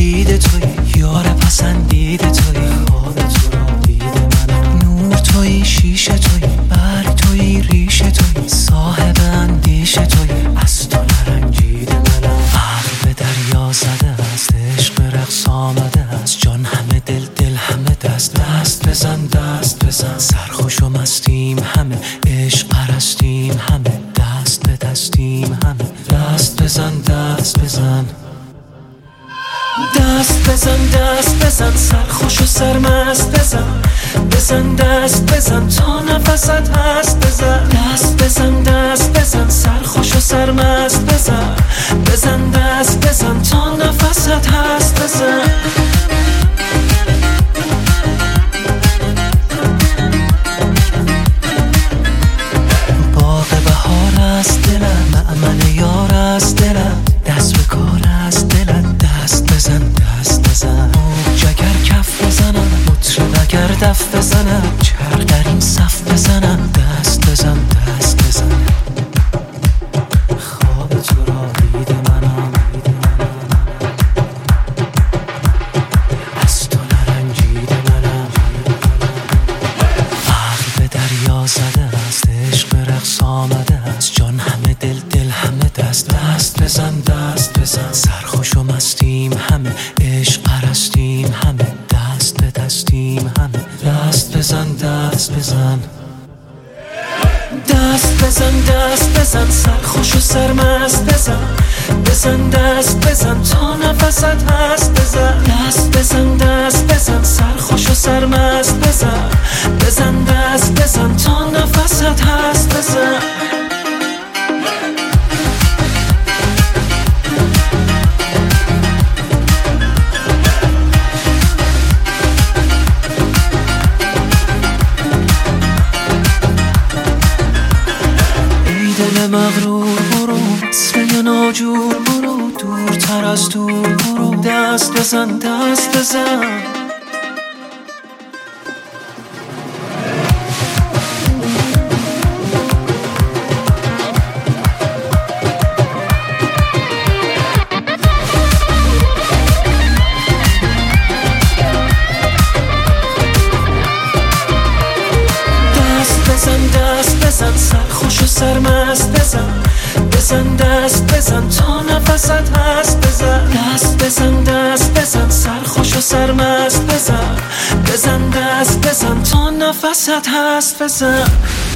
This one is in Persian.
دیده توی، یار پسندیده توی، خواب تو را دیده منم. نور توی، شیشه توی، برگ توی، ریشه توی، صاحب اندیشه توی، از تو نرنجیده منم. عقل به دریا زده است، عشق رقص آمده است، جان همه دل، دل همه دست. دست بزن، دست بزن، سرخوش و مستیم همه، عشق پرستیم همه، دست به دستیم همه. دست بزن، دست بزن، دست بزن، دست بزن، سرخوش و سرمست بزن. بزن دست بزن تا نفست هست، بزن دست بزن، دست بزن، سرخوش و سرمست بزن. بزن دست بزن تا نفست هست، بزن. باغ بهار است دلم، مأمن یار است دلم، دست به کار است دلم. دست بزن، دست بزن، جگر کف بزنم، مطرب اگر دف بزنم، چرخ در این صف بزنم. دست بزن، دست بزن، خواب تو را دیده منم، از تو نرنجیده منم. عقل به دریا زده است، عشق رقص آمده است، جان همه دل، دل همه دست. دست بزن، دست بزن، سرخوش و مستیم همه، عشق پرستیم همه، دست به دستیم همه. دست بزن، دست بزن، دست بزن، دست بزن، سرخوش و سرمست بزن. بزن دست بزن تا نفست هست، بزن دست بزن، دست بزن، سرخوش و سرمست بزن. بزن دست بزن تا نفست هست، بزن. دل مغرور برو، وصل ناجور برو، دورتر از دور برو. دست بزن، دست بزن، دست بزن، سرخوش و سرمست بزن. بزن دست بزن تا نفست هست، بزن دست بزن، دست بزن، سرخوش و سرمست بزن. بزن دست بزن تا نفست هست، بزن.